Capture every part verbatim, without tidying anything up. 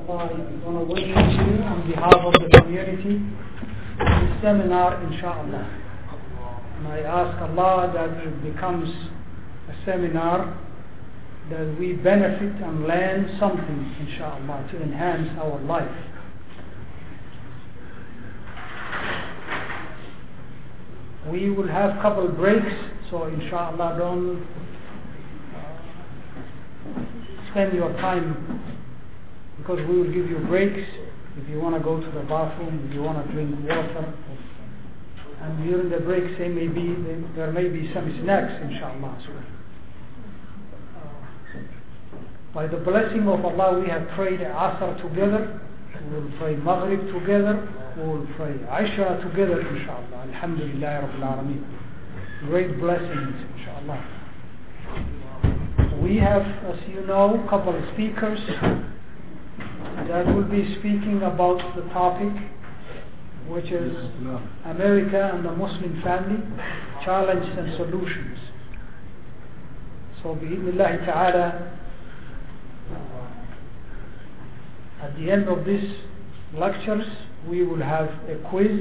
inshallah, I'm going to welcome you on behalf of the community to this seminar, inshallah. And I ask Allah that it becomes a seminar that we benefit and learn something, inshallah, to enhance our life. We will have couple breaks, so inshallah don't uh, spend your time, because we will give you breaks if you want to go to the bathroom, if you want to drink water, and during the breaks there may be, there may be some snacks, inshallah, as well. Uh, by the blessing of Allah, we have prayed Asr together, we will pray Maghrib together, we will pray Isha together, inshallah. Alhamdulillah Rabbil Alameen. Great blessings, inshallah. We have, as you know, a couple of speakers that will be speaking about the topic, which is America and the Muslim family, challenges and solutions. So, bi'idhnillahi ta'ala, at the end of these lectures, we will have a quiz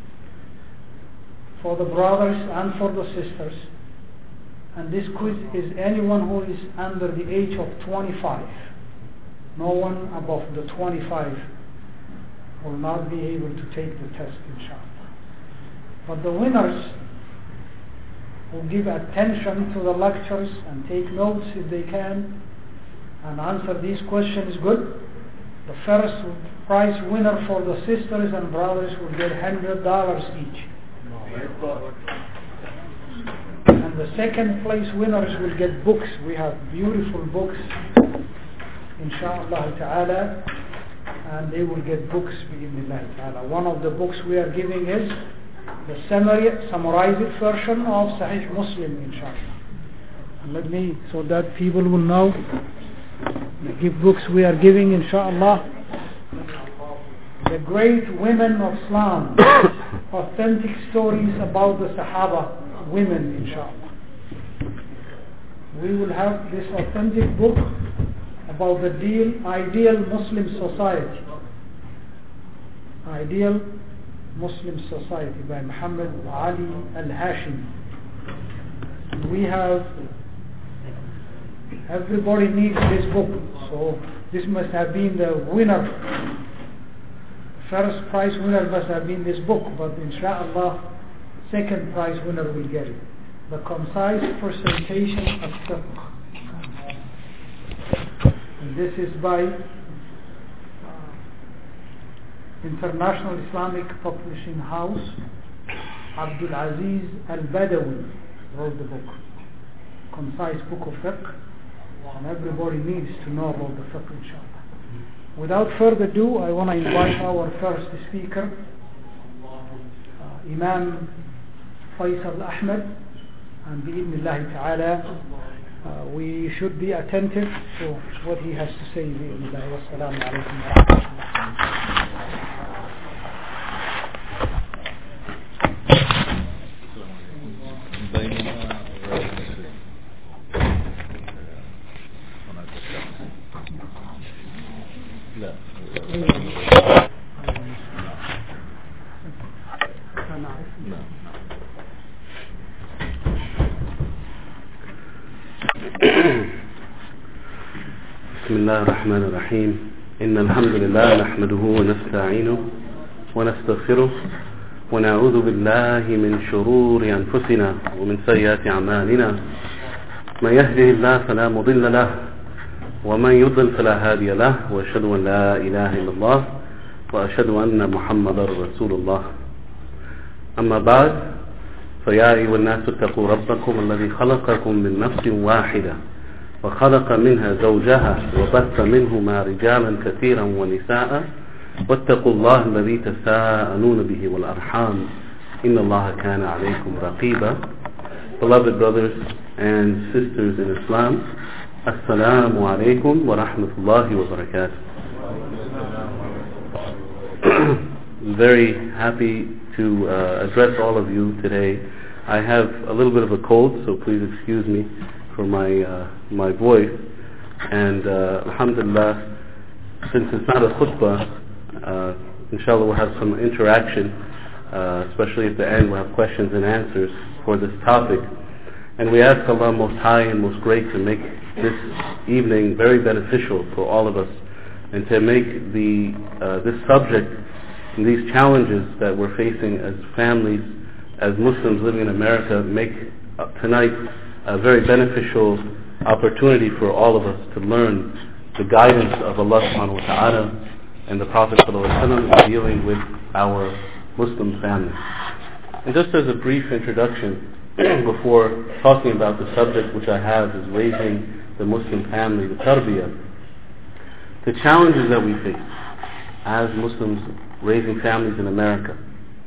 for the brothers and for the sisters. And this quiz is anyone who is under the age of twenty-five. No one above the twenty-five will not be able to take the test, inshallah. But the winners who give attention to the lectures and take notes if they can and answer these questions good, the first prize winner for the sisters and brothers will get one hundred dollars each. And the second place winners will get books. We have beautiful books, inshallah ta'ala, and they will get books, bi'idhnillah ta'ala. One of the books we are giving is the summary, summarized version of Sahih Muslim, inshallah. And let me, so that people will know the gift books we are giving, inshallah. The great women of Islam, authentic stories about the Sahaba women, inshallah. We will have this authentic book about the deal, ideal Muslim society. Ideal Muslim society by Muhammad Ali Al-Hashimi. We have, everybody needs this book, so this must have been the winner. First prize winner must have been this book, but inshallah second prize winner will get it. The concise presentation of fiqh. And this is by uh, International Islamic Publishing House. Abdul Aziz Al-Badawi wrote the book. Concise book of fiqh. And everybody needs to know about the fiqh, inshallah. Without further ado, I want to invite our first speaker, uh, Imam Faisal Ahmed, and bi'idhnillahi ta'ala, uh, we should be attentive to what he has to say. Bi'idhnillahi wa salamu alaykum wa rahmatullah. بسم الله الرحمن الرحيم إن الحمد لله نحمده ونستعينه ونستغفره ونعوذ بالله من شرور أنفسنا ومن سيئات أعمالنا من يهده الله فلا مضل له ومن يضلل فلا هادي له وأشهد أن لا إله إلا الله وأشهد أن محمدا رسول الله أما بعد فيا أيها الناس اتقوا ربكم الذي خلقكم من نفس واحدة وخلق منها زوجها وبث منهما رجالا كثيرا ونساء واتقوا الله الذي تساءلون به والأرحام إن الله كان عليكم رقيبا. Beloved brothers and sisters in Islam, Assalamu alaikum wa rahmatullahi wa barakatuh. I'm very happy to uh, address all of you today. I have a little bit of a cold, so please excuse me for my uh, my voice. And uh, alhamdulillah, since it's not a khutbah, uh, inshallah we'll have some interaction, uh, especially at the end we'll have questions and answers for this topic. And we ask Allah Most High and Most Great to make this evening very beneficial for all of us, and to make the uh, this subject and these challenges that we're facing as families, as Muslims living in America, make uh, tonight a very beneficial opportunity for all of us to learn the guidance of Allah subhanahu wa ta'ala and the Prophet sallallahu alaihi wasallam in dealing with our Muslim families. And just as a brief introduction, before talking about the subject which I have is raising the Muslim family, the tarbiyah, the challenges that we face as Muslims raising families in America,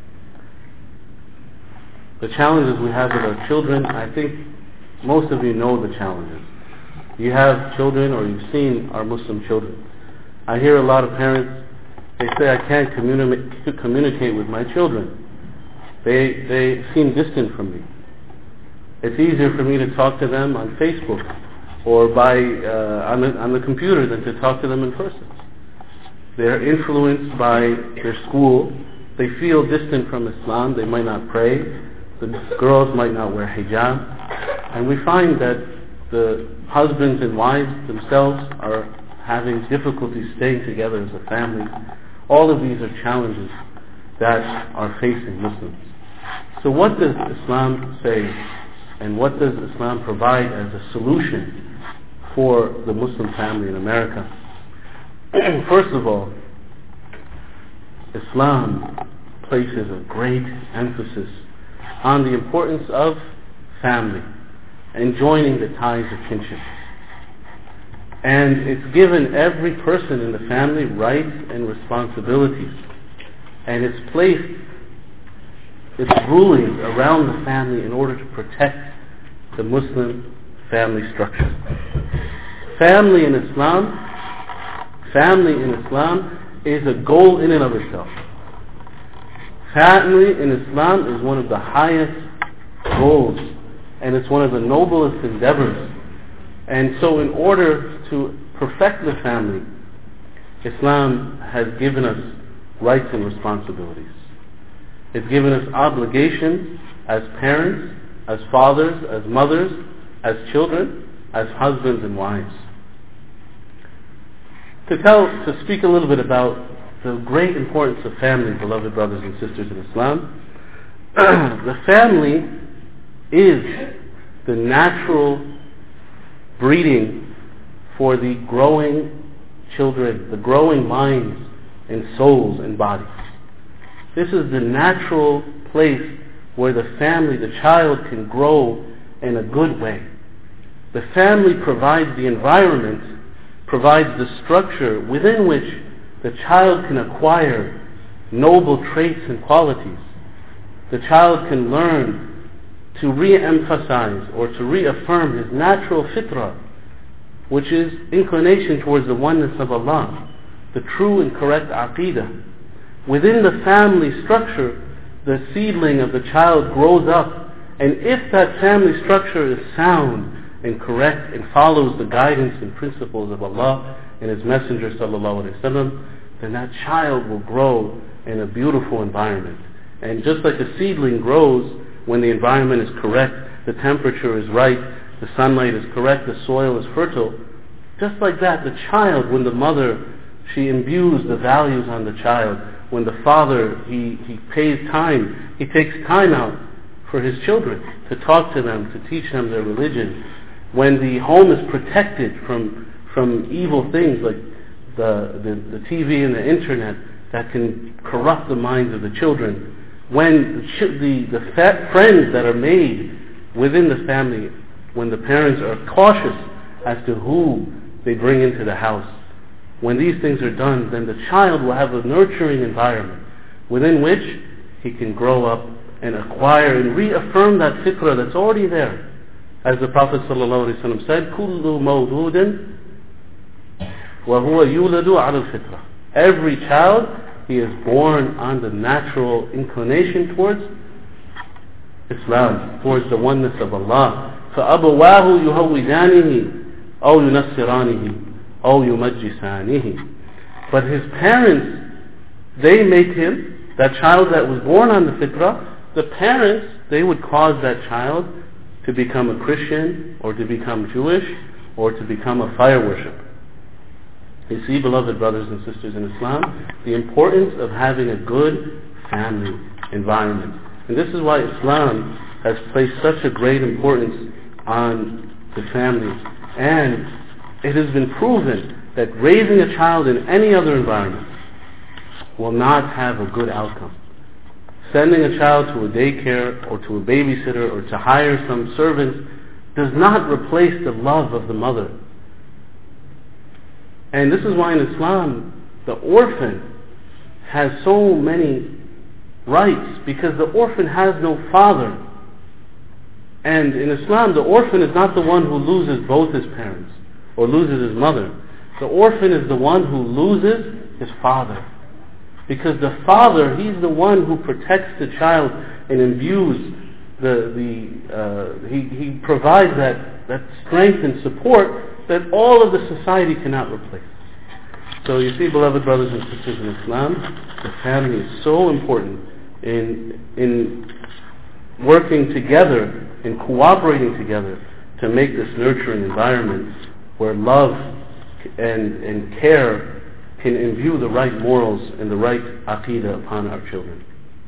the challenges we have with our children. I think most of you know the challenges. You have children, or you've seen our Muslim children. I hear a lot of parents, they say, I can't communi- communicate with my children. They they seem distant from me. It's easier for me to talk to them on Facebook or by uh, on, the, on the computer than to talk to them in person. They're influenced by their school. They feel distant from Islam. They might not pray. The girls might not wear hijab. And we find that the husbands and wives themselves are having difficulty staying together as a family. All of these are challenges that are facing Muslims. So what does Islam say, and what does Islam provide as a solution for the Muslim family in America? First of all, Islam places a great emphasis on the importance of family and joining the ties of kinship. And it's given every person in the family rights and responsibilities. And it's placed its rulings around the family in order to protect the Muslim family structure. Family in Islam, family in Islam is a goal in and of itself. Family in Islam is one of the highest goals, and it's one of the noblest endeavors. And so in order to perfect the family, Islam has given us rights and responsibilities. It's given us obligations as parents, as fathers, as mothers, as children, as husbands and wives. To tell, to speak a little bit about the great importance of family, beloved brothers and sisters in Islam, the family is the natural breeding for the growing children, the growing minds and souls and bodies. This is the natural place where the family, the child, can grow in a good way. The family provides the environment, provides the structure within which the child can acquire noble traits and qualities. The child can learn to re-emphasize or to reaffirm his natural fitrah, which is inclination towards the oneness of Allah, the true and correct aqeedah. Within the family structure, the seedling of the child grows up, and if that family structure is sound and correct and follows the guidance and principles of Allah and His Messenger sallallahu alaihi wasallam, then that child will grow in a beautiful environment. And just like a seedling grows when the environment is correct, the temperature is right, the sunlight is correct, the soil is fertile, just like that, the child, when the mother, she imbues the values on the child, when the father, he, he pays time, he takes time out for his children to talk to them, to teach them their religion. When the home is protected from from evil things like the, the, the T V and the internet that can corrupt the minds of the children. When the, the, the fa- friends that are made within the family, when the parents are cautious as to who they bring into the house. When these things are done, then the child will have a nurturing environment within which he can grow up and acquire and reaffirm that fitrah that's already there. As the Prophet ﷺ said, كُلُّ مَوْلُودٍ وَهُوَ يُولَدُ عَلَى الْفِطْرَةِ. Every child, he is born on the natural inclination towards Islam, towards the oneness of Allah. فَأَبَوَاهُ يُهَوِّدَانِهِ أَوْ يُنَصِّرَانِهِ أَوْ يُمَجِّسَانِهِ. But his parents, they make him, that child that was born on the fitrah, the parents, they would cause that child to become a Christian, or to become Jewish, or to become a fire worshiper. You see, beloved brothers and sisters in Islam, the importance of having a good family environment. And this is why Islam has placed such a great importance on the family. And it has been proven that raising a child in any other environment will not have a good outcome. Sending a child to a daycare or to a babysitter or to hire some servants does not replace the love of the mother. And this is why in Islam the orphan has so many rights, because the orphan has no father. And in Islam the orphan is not the one who loses both his parents or loses his mother. The orphan is the one who loses his father. Because the father, he's the one who protects the child and imbues the, the uh, he, he provides that, that strength and support that all of the society cannot replace. So you see, beloved brothers and sisters in Islam, the family is so important in, in working together, in cooperating together to make this nurturing environment where love and, and care can imbue the right morals and the right aqidah upon our children.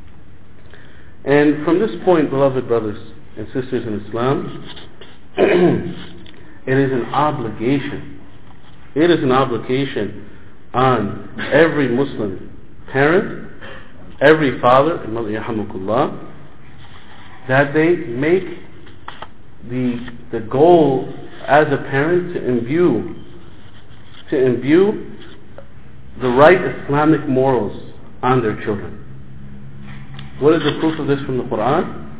And from this point, beloved brothers and sisters in Islam, it is an obligation. It is an obligation on every Muslim parent, every father, and mother, yarhamukullah, that they make the the goal as a parent to imbue to imbue the right Islamic morals on their children. What is the proof of this from the Quran?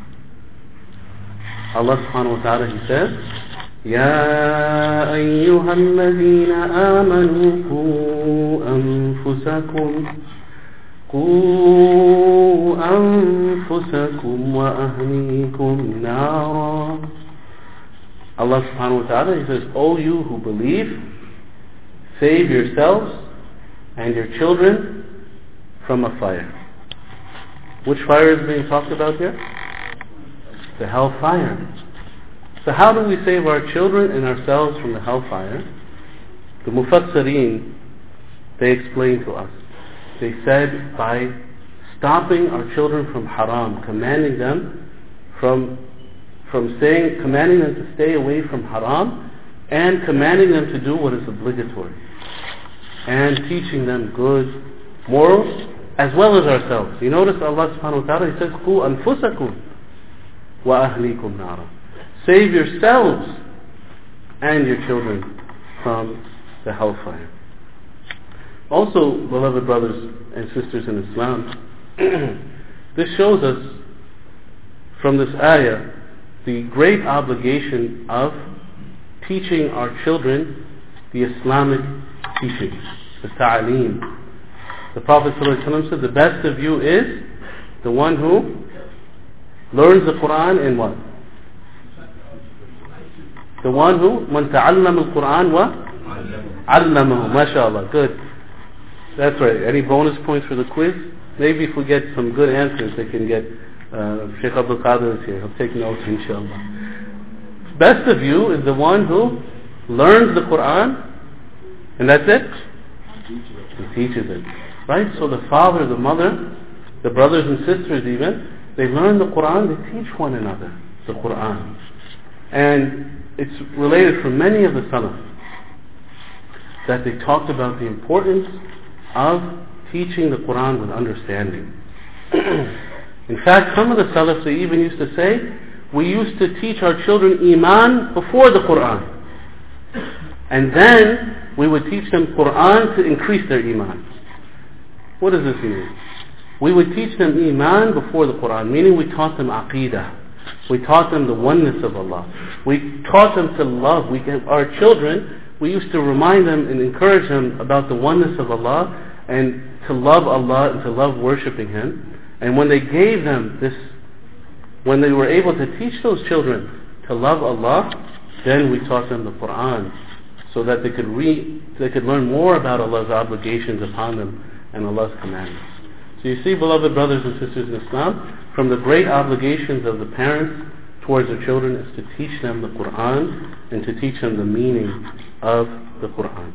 Allah subhanahu wa ta'ala, He says, يَا أَيُّهَا الَّذِينَ آمَنُوا قُوا أَنفُسَكُمْ قُوا أَنفُسَكُمْ وَأَهْلِيكُمْ نَارًا. Allah subhanahu wa ta'ala, He says, O you who believe, save yourselves and your children from a fire. Which fire is being talked about here? The hellfire. So how do we save our children and ourselves from the hellfire? The Mufassireen, they explained to us. They said by stopping our children from haram, commanding them from from saying, commanding them to stay away from haram, and commanding them to do what is obligatory, and teaching them good morals as well as ourselves. You notice Allah subhanahu wa ta'ala, He says, قُوا أَنفُسَكُمْ وَأَهْلِيكُمْ نَارًا. Save yourselves and your children from the hellfire. Also, beloved brothers and sisters in Islam, this shows us from this ayah the great obligation of teaching our children the Islamic teaching, the ta'aleem. The Prophet ﷺ said, the best of you is the one who learns the Quran in what? The one who, man ta'allam al-Quran wa allamahu. MashaAllah, good. That's right. Any bonus points for the quiz? Maybe if we get some good answers, they can get, uh, Sheikh Abdul Qadir is here. He'll take notes, inshallah. Best of you is the one who learns the Quran, and that's it. He teaches it. Right? So the father, the mother, the brothers and sisters even, they learn the Quran, they teach one another the Quran. And it's related from many of the Salaf that they talked about the importance of teaching the Quran with understanding. In fact, some of the Salaf, they even used to say, we used to teach our children Iman before the Quran. And then we would teach them Quran to increase their Iman. What does this mean? We would teach them Iman before the Quran, meaning we taught them Aqidah. We taught them the oneness of Allah. We taught them to love. We, our children, we used to remind them and encourage them about the oneness of Allah and to love Allah and to love worshipping Him. And when they gave them this, when they were able to teach those children to love Allah, then we taught them the Quran so that they could read, they could learn more about Allah's obligations upon them and Allah's commandments. So you see, beloved brothers and sisters in Islam, from the great obligations of the parents towards their children is to teach them the Quran and to teach them the meaning of the Quran.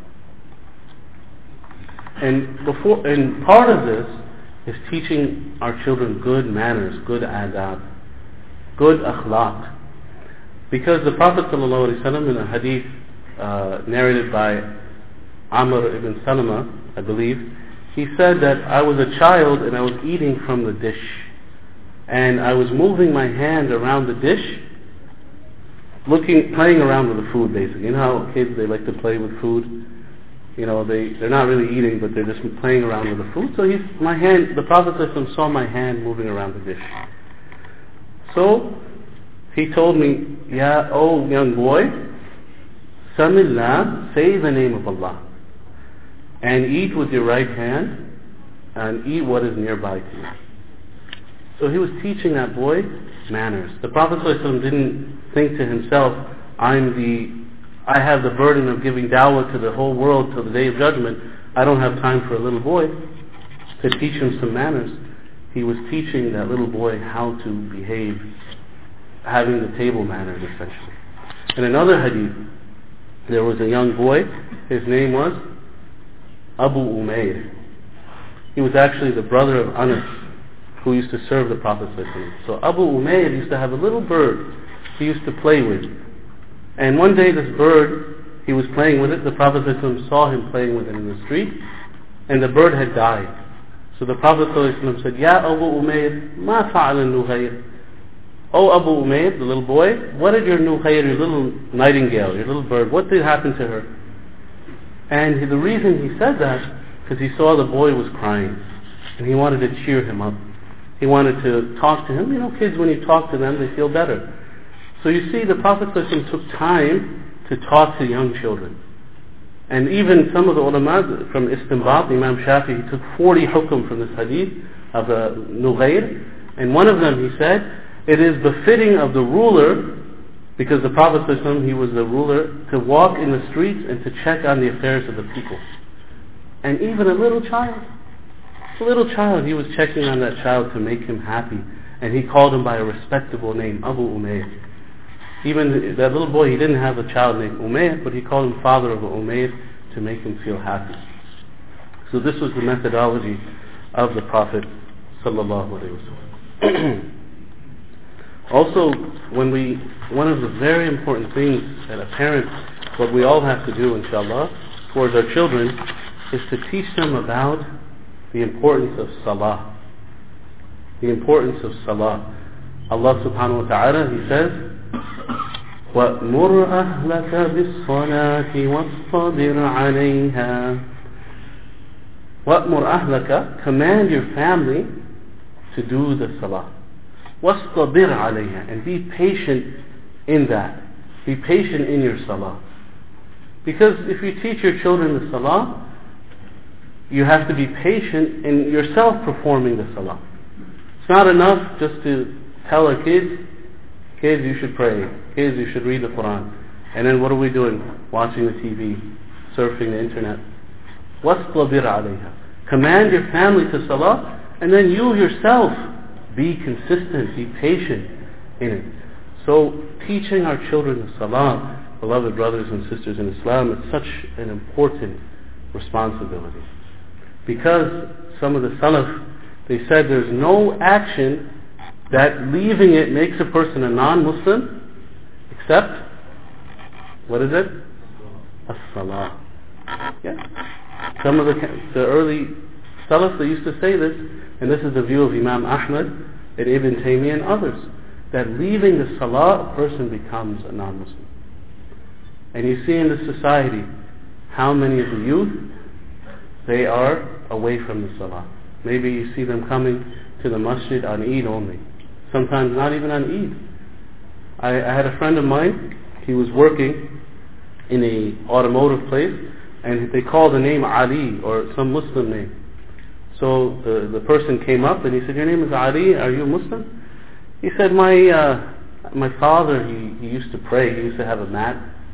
And before, and part of this is teaching our children good manners, good adab, good akhlaq. Because the Prophet ﷺ in a hadith uh, narrated by Amr ibn Salama, I believe, he said that I was a child and I was eating from the dish. And I was moving my hand around the dish, looking, playing around with the food basically. You know how kids, they like to play with food? You know, they, they're not really eating, but they're just playing around with the food. So he's, my hand, the Prophet ﷺ saw my hand moving around the dish. So he told me, Ya, oh young boy, Samillah, say the name of Allah, and eat with your right hand, and eat what is nearby to you. So he was teaching that boy manners. The Prophet ﷺ didn't think to himself, I'm the, I have the burden of giving dawah to the whole world till the day of judgment. I don't have time for a little boy to teach him some manners. He was teaching that little boy how to behave, having the table manners essentially. In another hadith, there was a young boy, his name was Abu Umayr. He was actually the brother of Anas, who used to serve the Prophet ﷺ. So Abu Umayr used to have a little bird he used to play with. And one day this bird, he was playing with it, the Prophet ﷺ saw him playing with it in the street, and the bird had died. So the Prophet ﷺ said, Ya Abu Umayr, ma fa'ala nughayr. Oh Abu Umayr, the little boy, what did your nughayr, your little nightingale, your little bird, what did happen to her? And he, the reason he said that, because he saw the boy was crying, and he wanted to cheer him up. He wanted to talk to him. You know, kids, when you talk to them, they feel better. So you see, the Prophet ﷺ took time to talk to young children. And even some of the ulama from Istinbat, Imam Shafi, he took forty hukm from this hadith of uh, Nughayr. And one of them, he said, it is befitting of the ruler, because the Prophet ﷺ, he was the ruler, to walk in the streets and to check on the affairs of the people. And even a little child, a little child, he was checking on that child to make him happy. And he called him by a respectable name, Abu Umayr. Even that little boy, he didn't have a child named Umayr, but he called him father of Umayr to make him feel happy. So this was the methodology of the Prophet sallallahu alaihi wasallam. Also, when we, one of the very important things that a parent, what we all have to do, inshallah, towards our children, is to teach them about the importance of salah. The importance of salah. Allah subhanahu wa ta'ala, He says, وَأْمُرْ أَهْلَكَ بِالصَّلَاةِ وَاصْطَبِرْ عَلَيْهَا. وَأْمُرْ أَهْلَكَ, command your family to do the salah. وَاصْطَبِرْ عَلَيْهَا, and be patient in that. Be patient in your salah. Because if you teach your children the salah, you have to be patient in yourself performing the salah. It's not enough just to tell our kids, kids you should pray, kids you should read the Quran. And then what are we doing? Watching the T V, surfing the internet. وَاصْطَبِرْ عَلَيْهَا. Command your family to salah, and then you yourself be consistent, be patient in it. So teaching our children the salah, beloved brothers and sisters in Islam, is such an important responsibility. Because some of the Salaf, they said there's no action that leaving it makes a person a non-Muslim except, what is it? As-salah. Yeah. Some of the, the early Salaf, they used to say this, and this is the view of Imam Ahmad and Ibn Taymiyyah and others, that leaving the salah, a person becomes a non-Muslim. And you see in this society how many of the youth, they are away from the salah. Maybe you see them coming to the masjid on Eid only. Sometimes not even on Eid. I, I had a friend of mine, he was working in a automotive place, and they called the name Ali, or some Muslim name. So the, the person came up and he said, your name is Ali, are you a Muslim? He said, my uh, my father, he, he used to pray, he used to have a mat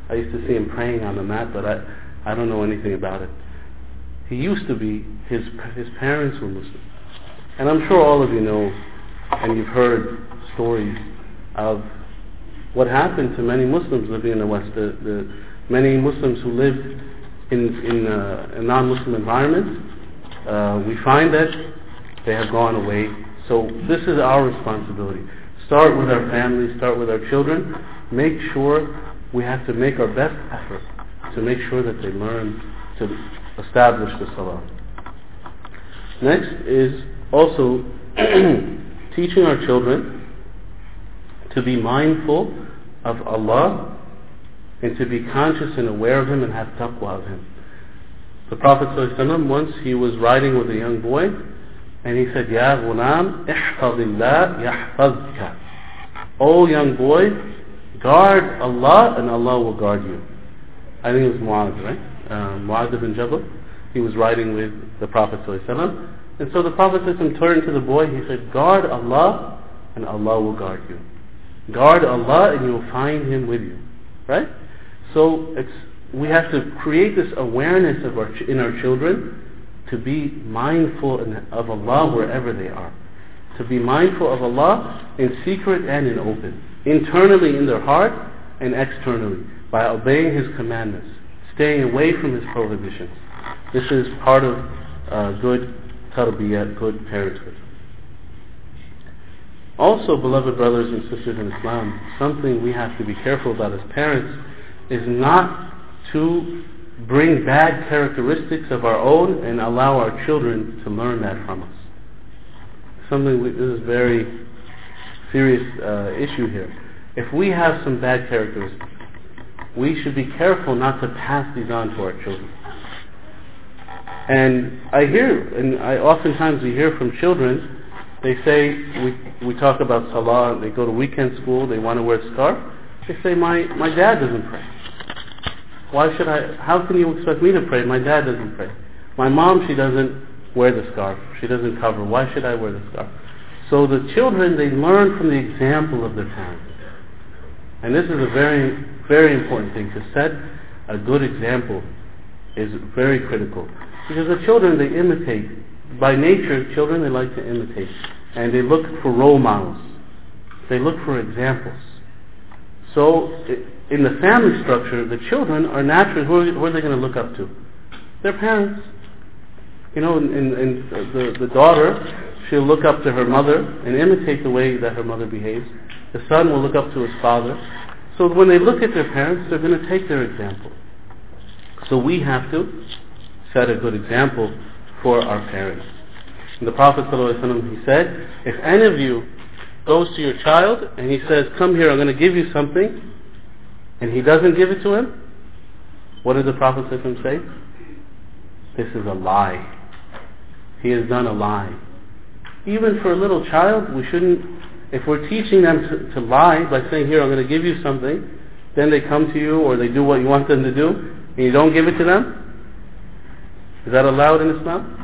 I used to see him praying on the mat, but I, I don't know anything about it. He used to be, his his parents were Muslim. And I'm sure all of you know, and you've heard stories of what happened to many Muslims living in the West. The, the many Muslims who lived in, in a, a non-Muslim environment, uh, we find that they have gone away. So this is our responsibility. Start with our families, start with our children. Make sure we have to make our best effort to make sure that they learn to establish the salah. Next is also teaching our children to be mindful of Allah and to be conscious and aware of Him and have taqwa of Him. The Prophet ﷺ, once he was riding with a young boy and he said, Ya ghulam, ihfadillah yahfazka. O young boy, guard Allah and Allah will guard you. I think it was Mu'adh, right? Uh, Mu'adh ibn Jabal. He was riding with the Prophet ﷺ. And so the Prophet ﷺ turned to the boy, he said, guard Allah and Allah will guard you. Guard Allah and you will find Him with you. Right? So it's, we have to create this awareness of our, in our children to be mindful of Allah wherever they are. To be mindful of Allah in secret and in open. Internally in their heart and externally by obeying His commandments. Staying away from His prohibitions. This is part of uh, good tarbiyat, good parenthood. Also, beloved brothers and sisters in Islam, something we have to be careful about as parents is not to bring bad characteristics of our own and allow our children to learn that from us. Something we, this is a very serious uh, issue here. If we have some bad characteristics, we should be careful not to pass these on to our children. And I hear, and I oftentimes we hear from children, they say, we we talk about salah, they go to weekend school, they want to wear a scarf. They say, my, my dad doesn't pray. Why should I, how can you expect me to pray? My dad doesn't pray. My mom, she doesn't wear the scarf. She doesn't cover. Why should I wear the scarf? So the children, they learn from the example of their parents. And this is a very, very important thing. To set a good example is very critical. Because the children, they imitate. By nature, children, they like to imitate. And they look for role models. They look for examples. So, in the family structure, the children are naturally, who are, who are they going to look up to? Their parents. You know, in, in, in the, the daughter, she'll look up to her mother and imitate the way that her mother behaves. The son will look up to his father. So when they look at their parents, they're going to take their example. So we have to set a good example for our parents. And the Prophet ﷺ, he said, if any of you goes to your child and he says, come here, I'm going to give you something, and he doesn't give it to him, what did the Prophet ﷺ say? This is a lie. He has done a lie. Even for a little child, we shouldn't, if we're teaching them to, to lie by saying, here, I'm going to give you something, then they come to you or they do what you want them to do, and you don't give it to them, is that allowed in Islam?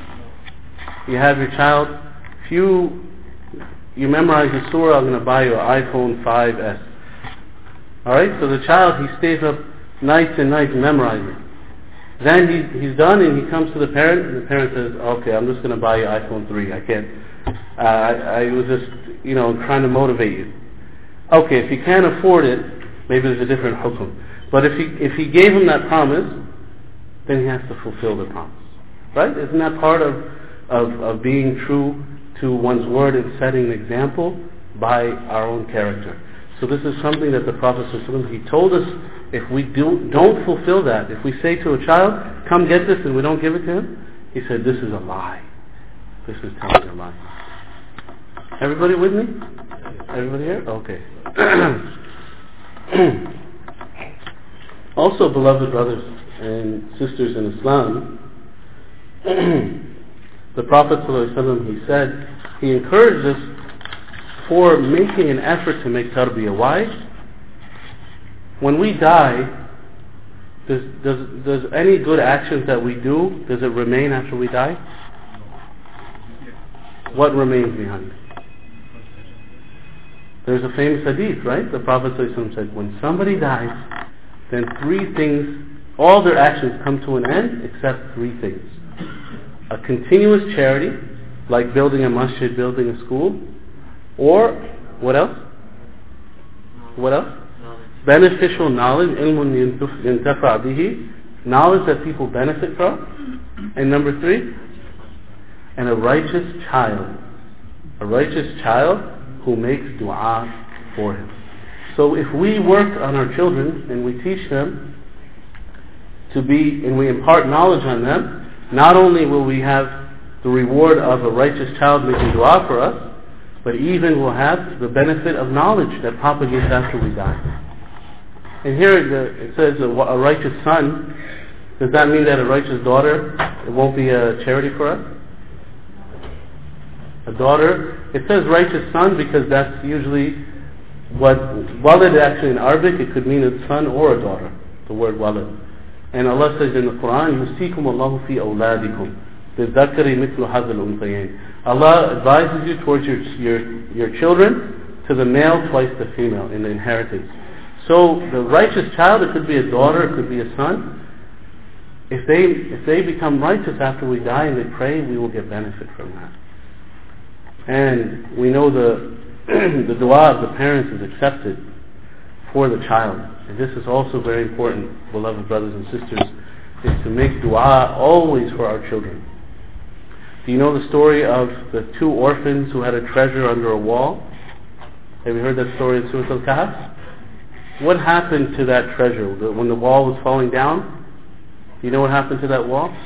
You have your child, if you, you memorize the surah, I'm going to buy you an iPhone five S. Alright, so the child, he stays up nights and nights memorizing. Then he, he's done and he comes to the parent, and the parent says, okay, I'm just going to buy you iPhone three. I can't, uh, I, I was just, you know, trying to motivate you. Okay, if he can't afford it, maybe there's a different hukum. But if he, if he gave him that promise, then he has to fulfill the promise. Right? Isn't that part of, of, of being true to one's word and setting an example by our own character? So this is something that the Prophet ﷺ, he told us, if we do, don't fulfill that, if we say to a child, come get this, and we don't give it to him, he said, this is a lie. This is telling a lie. Everybody with me? Everybody here? Okay. Also, beloved brothers and sisters in Islam, the Prophet ﷺ, he said, he encouraged us for making an effort to make tarbiyah. Why? When we die, does, does, does any good actions that we do, does it remain after we die? What remains behind? There's a famous hadith, right? The Prophet ﷺ said, when somebody dies, then three things, all their actions come to an end except three things. A continuous charity, like building a masjid, building a school, or what else? What else? Beneficial knowledge, ilmun yuntafa bihi, knowledge that people benefit from. And number three, and a righteous child. A righteous child who makes dua for him. So if we work on our children and we teach them to be, and we impart knowledge on them, not only will we have the reward of a righteous child making dua for us, but even we'll have the benefit of knowledge that propagates after we die. And here the, it says a, a righteous son. Does that mean that a righteous daughter, it won't be a charity for us? A daughter, it says righteous son because that's usually what, walad actually in Arabic, it could mean a son or a daughter, the word walad. And Allah says in the Quran, يُسِيكُمُ اللَّهُ فِي أَوْلَادِكُمْ بِالذَّكَرِ مِثْلُ هَذَا الْأُنْثَيَيْنِ. Allah advises you towards your, your, your children to the male twice the female in the inheritance. So the righteous child, it could be a daughter, it could be a son. If they if they become righteous after we die and they pray, we will get benefit from that. And we know the the dua of the parents is accepted for the child. And this is also very important, beloved brothers and sisters, is to make dua always for our children. Do you know the story of the two orphans who had a treasure under a wall? Have you heard that story in Surah Al-Kahf? What happened to that treasure when the wall was falling down? Do you know what happened to that wall?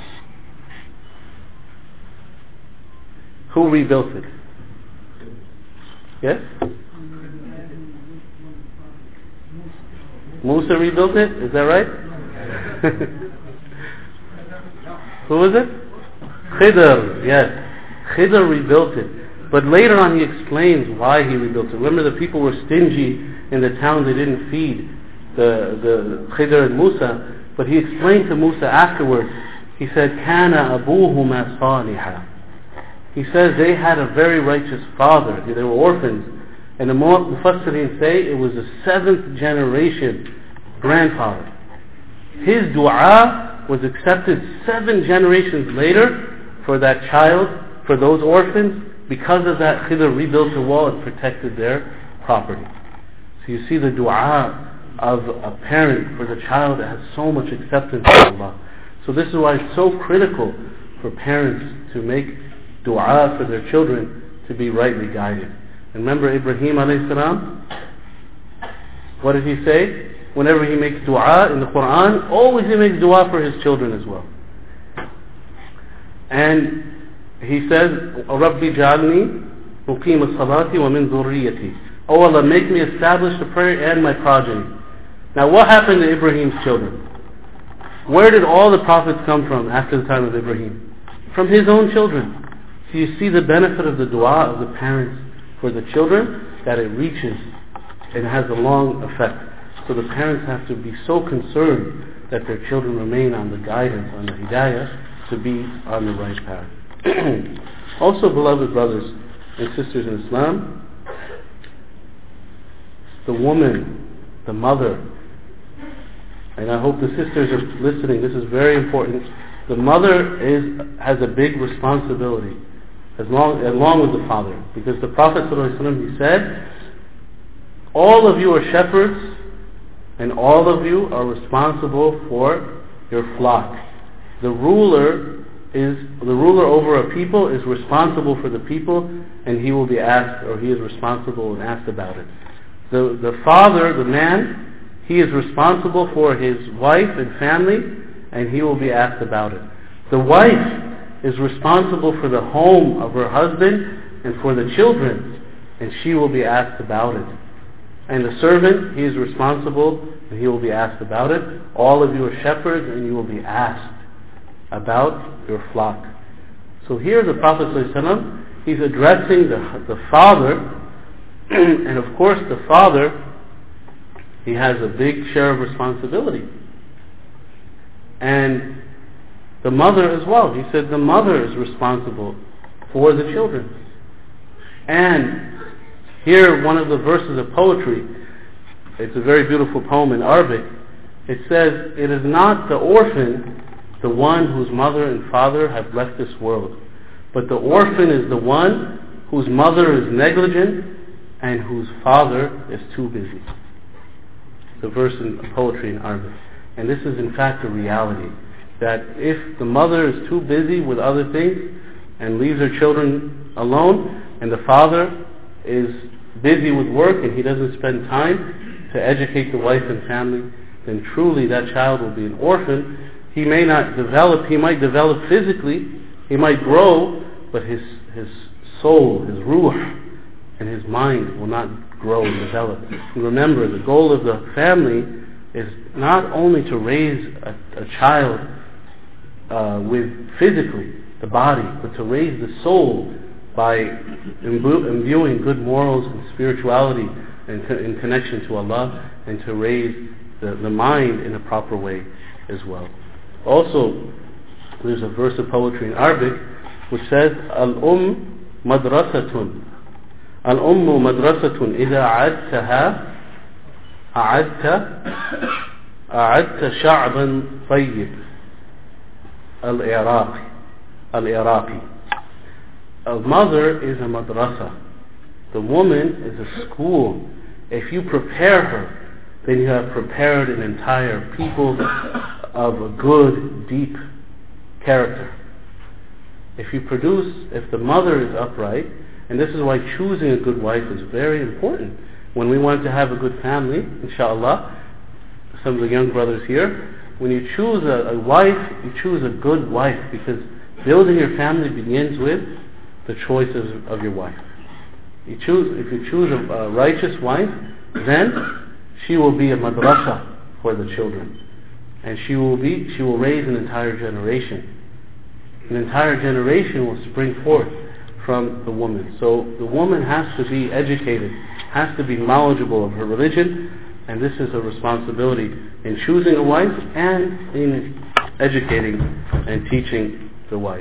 Who rebuilt it? Yes? Musa rebuilt it? Is that right? Who was it? Khidr, yes. Khidr rebuilt it. But later on he explains why he rebuilt it. Remember, the people were stingy in the town, they didn't feed the, the Khidr and Musa. But he explained to Musa afterwards, he said, Kana abuhuma saliha. He says they had a very righteous father. They were orphans. And the Mufassirin say it was the seventh generation grandfather. His dua was accepted seven generations later for that child, for those orphans. Because of that, Khidr rebuilt the wall and protected their property. So you see the dua of a parent for the child that has so much acceptance from Allah. So this is why it's so critical for parents to make dua for their children to be rightly guided. And remember Ibrahim alayhi salam? What did he say? Whenever he makes dua in the Quran, always he makes dua for his children as well. And he says, Rabbi ja'alni muqim as-salati wa min dhurriyyati. Oh Allah, make me establish the prayer and my progeny. Now what happened to Ibrahim's children? Where did all the prophets come from after the time of Ibrahim? From his own children. So you see the benefit of the dua of the parents for the children, that it reaches and has a long effect. So the parents have to be so concerned that their children remain on the guidance, on the hidayah, to be on the right path. Also, beloved brothers and sisters in Islam, the woman, the mother, and I hope the sisters are listening, this is very important. The mother is has a big responsibility, as long, along with the father. Because the Prophet ﷺ, he said, all of you are shepherds, and all of you are responsible for your flock. The ruler is the ruler over a people is responsible for the people, and he will be asked, or he is responsible and asked about it. The the father, the man, he is responsible for his wife and family, and he will be asked about it. The wife is responsible for the home of her husband and for the children, and she will be asked about it. And the servant, he is responsible, and he will be asked about it. All of you are shepherds, and you will be asked about your flock. So here the Prophet ﷺ, he's addressing the, the father, and of course the father, he has a big share of responsibility. And the mother as well. He said the mother is responsible for the children. And here one of the verses of poetry, it's a very beautiful poem in Arabic. It says, it is not the orphan, the one whose mother and father have left this world, but the orphan is the one whose mother is negligent and whose father is too busy. The verse in poetry in Arabic. And this is in fact a reality, that if the mother is too busy with other things and leaves her children alone, and the father is busy with work and he doesn't spend time to educate the wife and family, then truly that child will be an orphan. He may not develop, he might develop physically, he might grow, but his his soul, his ruh, and his mind will not grow and develop. And remember, the goal of the family is not only to raise a, a child uh, with physically the body, but to raise the soul by imbu- imbuing good morals and spirituality and co- in connection to Allah, and to raise the, the mind in a proper way as well. Also, there's a verse of poetry in Arabic which says, Al-Um madrasatun. Al-Ummu madrasatun إذا عدتها أعدت أعدت شعبا طيب العراقي العراقي. A mother is a madrasa. The woman is a school. If you prepare her, then you have prepared an entire people of a good, deep character. If you produce, if the mother is upright, and this is why choosing a good wife is very important. When we want to have a good family, inshallah, some of the young brothers here, when you choose a, a wife, you choose a good wife, because building your family begins with the choices of your wife. You choose, if you choose a, a righteous wife, then she will be a madrasa for the children, and she will be, she will raise an entire generation. An entire generation will spring forth from the woman. So the woman has to be educated, has to be knowledgeable of her religion, and this is a responsibility in choosing a wife and in educating and teaching the wife.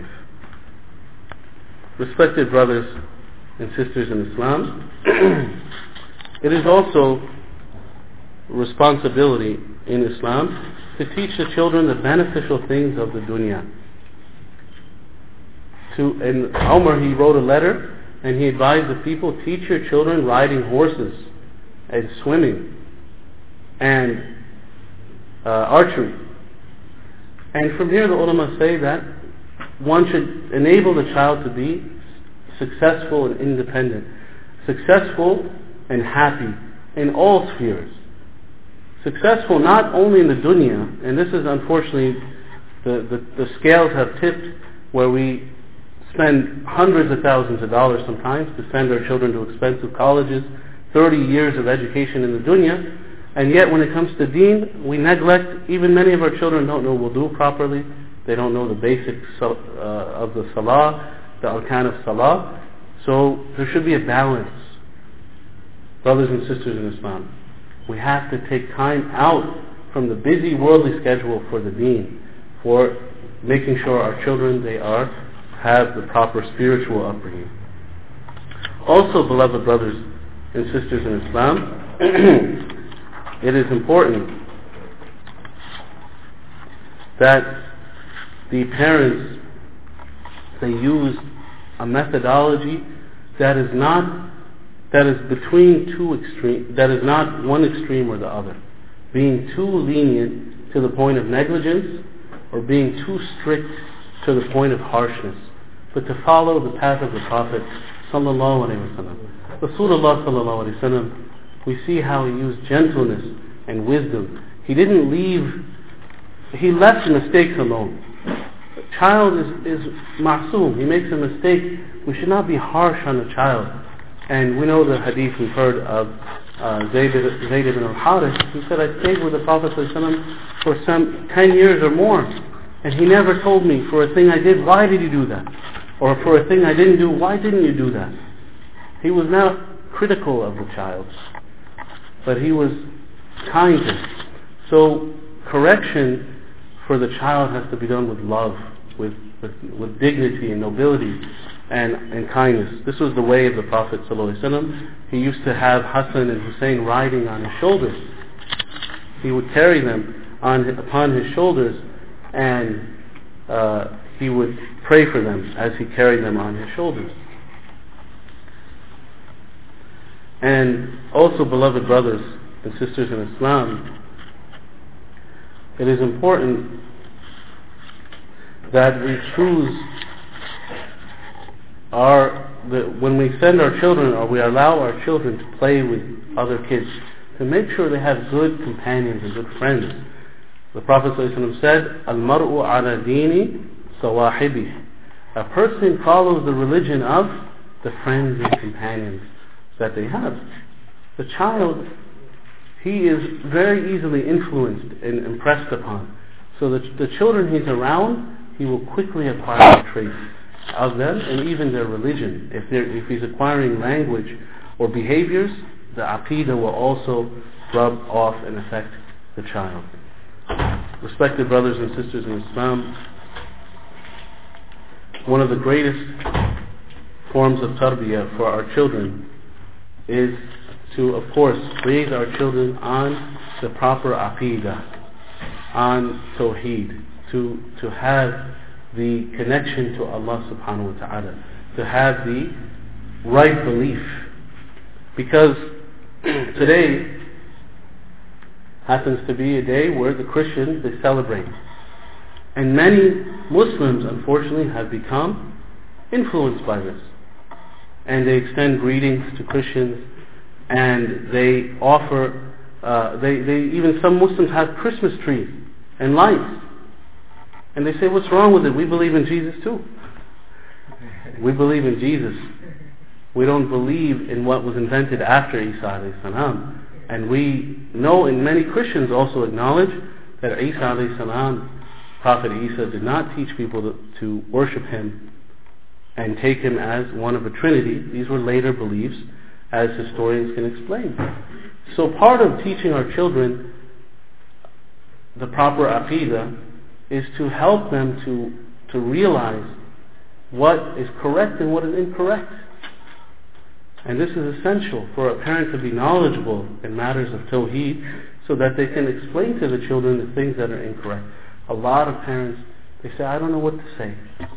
Respected brothers and sisters in Islam, it is also responsibility in Islam to teach the children the beneficial things of the dunya. To, and Umar, he wrote a letter and he advised the people, teach your children riding horses and swimming and uh, archery. And from here the ulama say that one should enable the child to be successful and independent, successful and happy in all spheres. Successful not only in the dunya, and this is unfortunately, the, the, the scales have tipped where we spend hundreds of thousands of dollars sometimes to send our children to expensive colleges, thirty years of education in the dunya, and yet when it comes to deen, we neglect, even many of our children don't know wudu properly, they don't know the basics uh, of the salah, the arkan of salah. So there should be a balance. Brothers and sisters in Islam, we have to take time out from the busy worldly schedule for the deen, for making sure our children, they are, have the proper spiritual upbringing. Also, beloved brothers and sisters in Islam, it is important that the parents, they use a methodology that is not, that is between two extremes, that is not one extreme or the other, being too lenient to the point of negligence or being too strict to the point of harshness, but to follow the path of the Prophet sallallahu alaihi wasallam. Rasulullah sallallahu alaihi wasallam, we see how he used gentleness and wisdom. He didn't leave, he left mistakes alone. A child is, is ma'soom, he makes a mistake. We should not be harsh on a child. And we know the hadith we've heard of uh, Zayd, Zayd ibn al-Harith. He said, I stayed with the Prophet ﷺ for some ten years or more, and he never told me for a thing I did, why did you do that? Or for a thing I didn't do, why didn't you do that? He was not critical of the child, but he was kind to him. So correction for the child has to be done with love, with, with, with dignity and nobility and, and kindness. This was the way of the Prophet ﷺ. He used to have Hassan and Hussein riding on his shoulders. He would carry them on upon his shoulders, and uh, he would pray for them as he carried them on his shoulders. And also, beloved brothers and sisters in Islam, it is important that we choose our, the, when we send our children or we allow our children to play with other kids, to make sure they have good companions and good friends. The Prophet ﷺ said, Al-mar'u ala dini sawahibi. A person follows the religion of the friends and companions that they have. The child, he is very easily influenced and impressed upon. So the, the children he's around, he will quickly acquire the traits of them and even their religion. If, if he's acquiring language or behaviors, the aqidah will also rub off and affect the child. Respected brothers and sisters in Islam, one of the greatest forms of tarbiyah for our children is to, of course, raise our children on the proper aqidah, on tawheed, to, to have the connection to Allah subhanahu wa ta'ala, to have the right belief. Because today happens to be a day where the Christians, they celebrate. And many Muslims, unfortunately, have become influenced by this. And they extend greetings to Christians, and they offer, uh, they, they even some Muslims have Christmas trees and lights. And they say, what's wrong with it? We believe in Jesus too. We believe in Jesus. We don't believe in what was invented after Isa alayhi salam. And we know, and many Christians also acknowledge, that Isa alayhi salam, Prophet Isa, did not teach people to, to worship him and take him as one of a trinity. These were later beliefs, as historians can explain. So part of teaching our children the proper aqidah is to help them to, to realize what is correct and what is incorrect. And this is essential for a parent to be knowledgeable in matters of tawheed, so that they can explain to the children the things that are incorrect. A lot of parents, they say, I don't know what to say.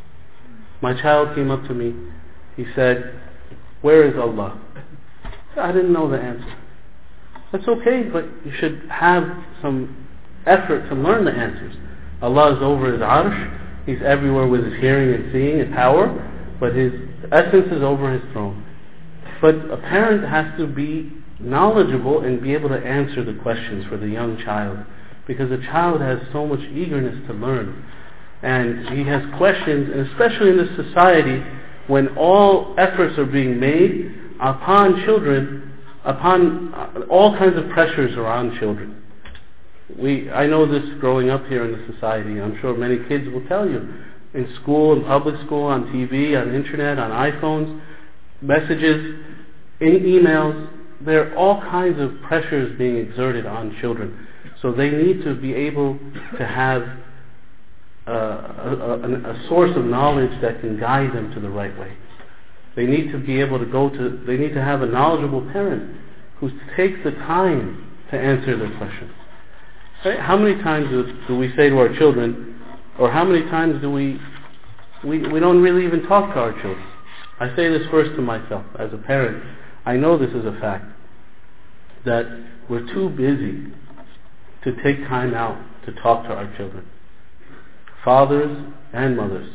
My child came up to me, he said, where is Allah? I didn't know the answer. That's okay, but you should have some effort to learn the answers. Allah is over His arsh, He's everywhere with His hearing and seeing and power, but His essence is over His throne. But a parent has to be knowledgeable and be able to answer the questions for the young child, because the child has so much eagerness to learn, and he has questions, and especially in this society when all efforts are being made upon children, upon all kinds of pressures are on children. We, I know this growing up here in the society. I'm sure many kids will tell you. In school, in public school, on T V, on internet, on iPhones, messages, in emails, there are all kinds of pressures being exerted on children. So they need to be able to have uh, a, a, a source of knowledge that can guide them to the right way. They need to be able to go to, they need to have a knowledgeable parent who takes the time to answer their questions. Right? How many times do, do we say to our children, or how many times do we, we, we don't really even talk to our children? I say this first to myself, as a parent. I know this is a fact, that we're too busy to take time out to talk to our children. Fathers and mothers.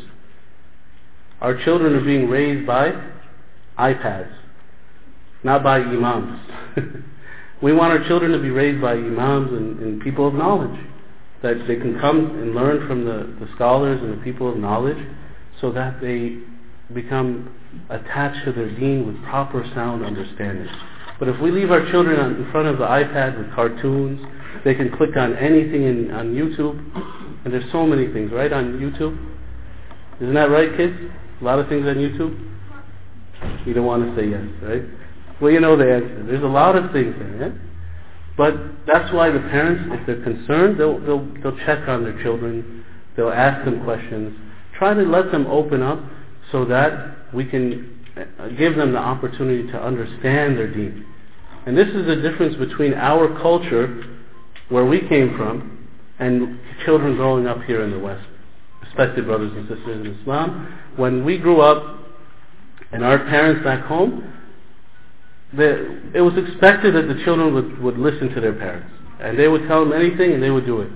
Our children are being raised by iPads, not by imams. We want our children to be raised by imams and, and people of knowledge, that they can come and learn from the, the scholars and the people of knowledge, so that they become attached to their deen with proper sound understanding. But if we leave our children on, in front of the iPad with cartoons, they can click on anything in, on YouTube, and there's so many things, right, on YouTube? Isn't that right, kids? A lot of things on YouTube? You don't want to say yes, right? Well, you know the answer. There's a lot of things there, yeah? But that's why the parents, if they're concerned, they'll, they'll, they'll check on their children, they'll ask them questions, try to let them open up so that we can give them the opportunity to understand their deen. And this is the difference between our culture, where we came from, and children growing up here in the West, respected brothers and sisters in Islam, when we grew up and our parents back home, the, it was expected that the children would, would listen to their parents, and they would tell them anything and they would do it.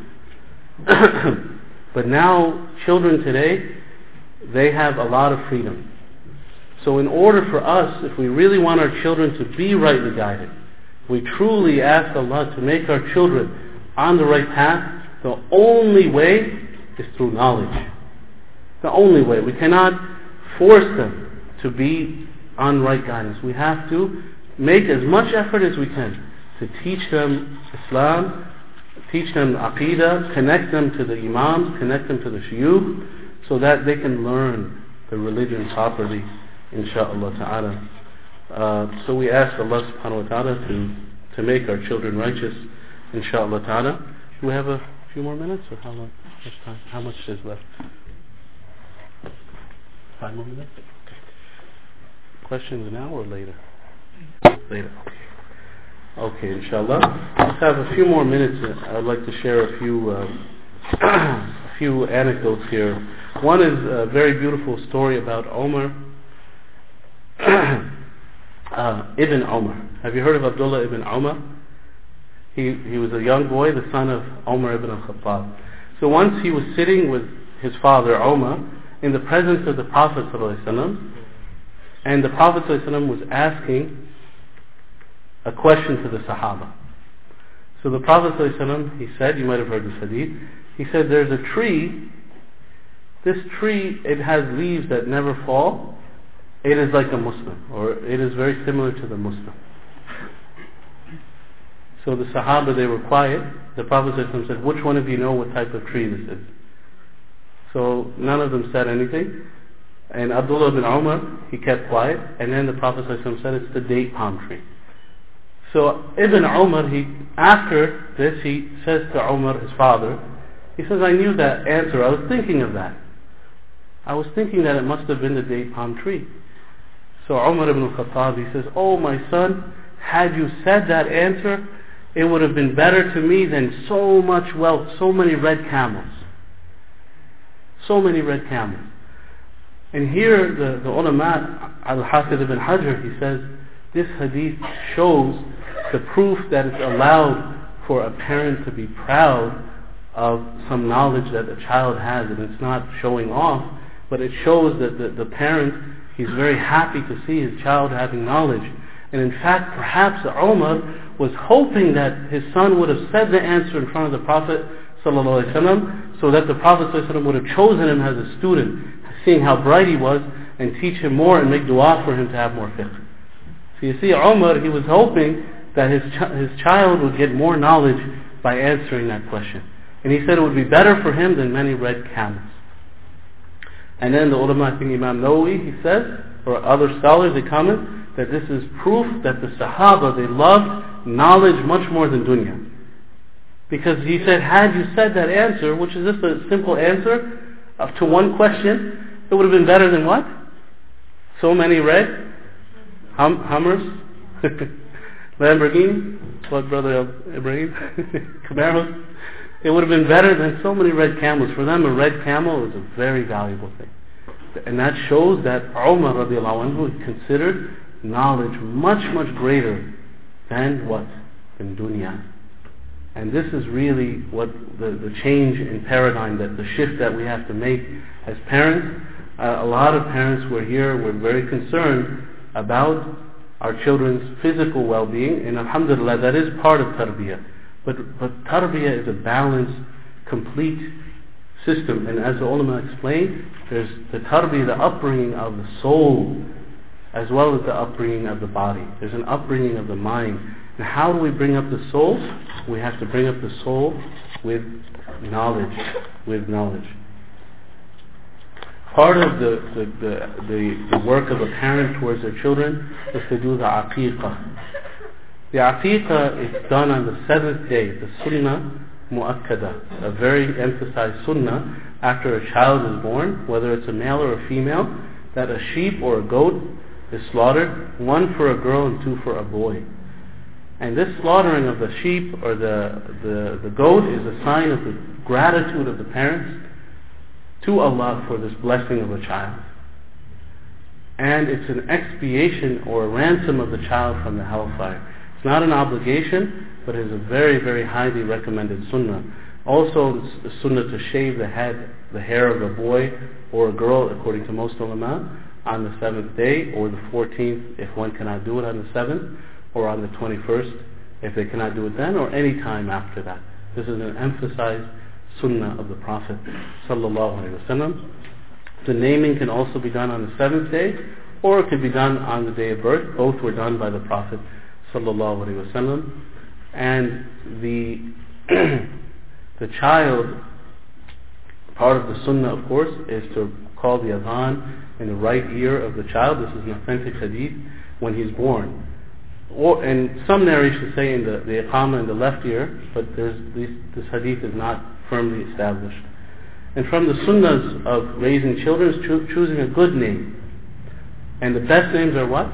But now children today, they have a lot of freedom. So in order for us, if we really want our children to be rightly guided, we truly ask Allah to make our children on the right path, the only way is through knowledge. The only way. We cannot force them to be on right guidance. We have to make as much effort as we can to teach them Islam, teach them Aqidah, connect them to the Imams, connect them to the Shuyukh, so that they can learn the religion properly, insha'Allah ta'ala. Uh, so we ask Allah subhanahu wa ta'ala to, to make our children righteous, insha'Allah ta'ala. Do we have a few more minutes, or how much time? How much is left? Five more minutes? Okay. Questions now or later? Later. Okay, inshallah. Let's have a few more minutes. I'd like to share a few uh, a few anecdotes here. One is a very beautiful story about Umar uh, Ibn Umar. Have you heard of Abdullah Ibn Umar? He he was a young boy, the son of Umar Ibn al-Khattab. So once he was sitting with his father Umar in the presence of the Prophet ﷺ, and the Prophet ﷺ was asking a question to the Sahaba. So the Prophet ﷺ, he said, you might have heard this hadith, he said, there's a tree, this tree, it has leaves that never fall, it is like a Muslim, or it is very similar to the Muslim. So the Sahaba, they were quiet. The Prophet ﷺ said, which one of you know what type of tree this is? So none of them said anything. And Abdullah ibn Umar, he kept quiet. And then the Prophet ﷺ said, it's the date palm tree. So Ibn Umar, he, after this, he says to Umar, his father, he says, I knew that answer. I was thinking of that. I was thinking that it must have been the date palm tree. So Umar ibn al-Khattab, he says, oh my son, had you said that answer, it would have been better to me than so much wealth, so many red camels. So many red camels. And here the, the ulama, Al-Hafiz ibn Hajar, he says, this hadith shows the proof that it's allowed for a parent to be proud of some knowledge that a child has, and it's not showing off, but it shows that the, the parent, he's very happy to see his child having knowledge. And in fact, perhaps Umar was hoping that his son would have said the answer in front of the Prophet ﷺ, so that the Prophet ﷺ would have chosen him as a student, seeing how bright he was, and teach him more and make dua for him to have more fiqh. So you see, Umar, he was hoping that his ch- his child would get more knowledge by answering that question. And he said it would be better for him than many red camels. And then the ulama, I think Imam Nawawi, he says, or other scholars, they comment that this is proof that the Sahaba, they loved knowledge much more than dunya. Because he said, had you said that answer, which is just a simple answer uh, to one question, it would have been better than what? So many red hum- Hummers, Lamborghini, what brother Ibrahim, Camaros. It would have been better than so many red camels. For them, a red camel is a very valuable thing. And that shows that Umar radiallahu anhu considered knowledge much, much greater than what? Than dunya. And this is really what the, the change in paradigm, that the shift that we have to make as parents. Uh, a lot of parents were here, were very concerned about our children's physical well-being, and alhamdulillah, that is part of tarbiyah. But, but tarbiyah is a balanced, complete system. And as the ulama explained, there's the tarbiyah, the upbringing of the soul, as well as the upbringing of the body. There's an upbringing of the mind. And how do we bring up the soul? We have to bring up the soul with knowledge, with knowledge. Part of the, the, the, the, the work of a parent towards their children is to do the aqiqah. The aqiqah is done on the seventh day, the sunnah mu'akkada, a very emphasized sunnah after a child is born, whether it's a male or a female, that a sheep or a goat is slaughtered, one for a girl and two for a boy. And this slaughtering of the sheep or the, the, the goat is a sign of the gratitude of the parents to Allah for this blessing of a child. And it's an expiation or a ransom of the child from the hellfire. It's not an obligation, but it is a very, very highly recommended sunnah. Also, it's a sunnah to shave the head, the hair of a boy or a girl, according to most ulama, on the seventh day, or the fourteenth if one cannot do it on the seventh, or on the twenty-first if they cannot do it then, or any time after that. This is an emphasized sunnah of the Prophet sallallahu alaihi wasallam. The naming can also be done on the seventh day, or it could be done on the day of birth. Both were done by the Prophet sallallahu alaihi wasallam. And the the child, part of the sunnah, of course, is to call the adhan in the right ear of the child. This is an authentic hadith when he's born. Or, and some narrations say in the, the iqamah in the left ear, but there's, this, this hadith is not firmly established. And from the sunnahs of raising children is cho- choosing a good name. And the best names are what?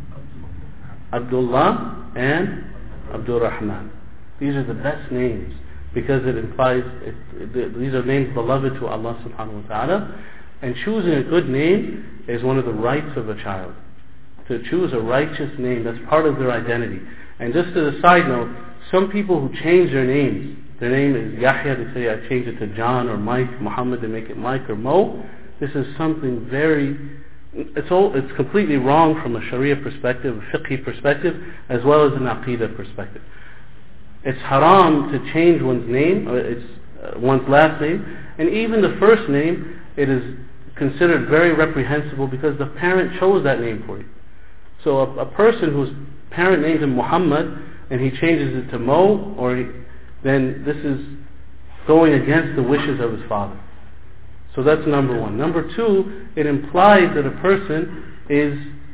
Abdullah and Abdul Rahman. These are the best names because it implies, it, it, these are names beloved to Allah subhanahu wa ta'ala. And choosing a good name is one of the rights of a child. To choose a righteous name, that's part of their identity. And just as a side note, some people who change their names, their name is Yahya, they say I change it to John or Mike, Muhammad, they make it Mike or Mo. This is something very, it's all, it's completely wrong from a Sharia perspective, a fiqhi perspective, as well as an Aqidah perspective. It's haram to change one's name, or it's uh, one's last name, and even the first name, it is considered very reprehensible because the parent chose that name for you. So a, a person whose parent named him Muhammad and he changes it to Mo, or he, then this is going against the wishes of his father. So that's number one. Number two, it implies that a person is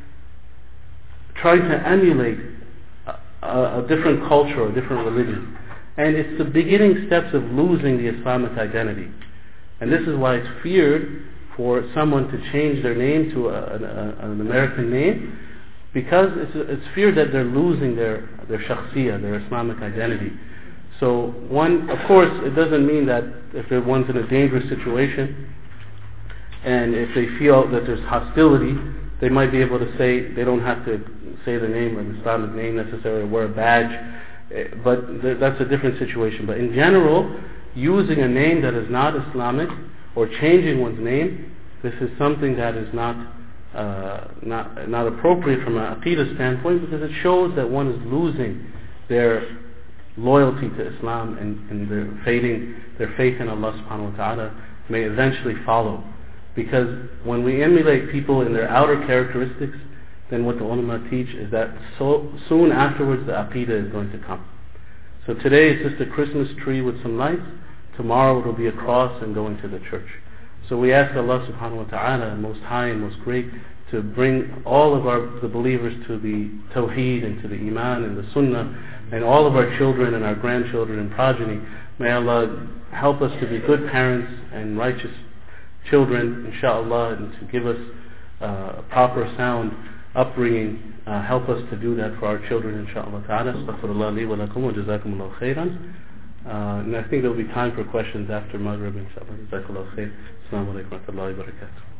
trying to emulate a, a, a different culture or a different religion. And it's the beginning steps of losing the Islamic identity. And this is why it's feared for someone to change their name to a, a, an American name, because it's, it's feared that they're losing their, their shakhsiyah, their Islamic identity. So one, of course, it doesn't mean that if one's in a dangerous situation and if they feel that there's hostility, they might be able to say, they don't have to say the name or the Islamic name necessarily, or wear a badge, but th- that's a different situation. But in general, using a name that is not Islamic or changing one's name, this is something that is not uh, not not appropriate from an Aqidah standpoint, because it shows that one is losing their loyalty to Islam, and, and they're fading their faith in Allah subhanahu wa ta'ala may eventually follow. Because when we emulate people in their outer characteristics, then what the ulama teach is that so soon afterwards the Aqidah is going to come. So today it's just a Christmas tree with some lights. Tomorrow it will be a cross and going to the church. So we ask Allah subhanahu wa ta'ala, Most High and Most Great, to bring all of our the believers to the Tawheed and to the Iman and the Sunnah, and all of our children and our grandchildren and progeny. May Allah help us to be good parents and righteous children, inshaAllah, and to give us uh, a proper, sound upbringing. Uh, help us to do that for our children, inshaAllah ta'ala. Astaghfirullah li wa lakum wa jazakumullahu khairan. Uh, and I think there will be time for questions after Maghrib, inshaAllah. Jazakallahu khair. Assalamu alaikum wa rahmatullahi wa barakatuh.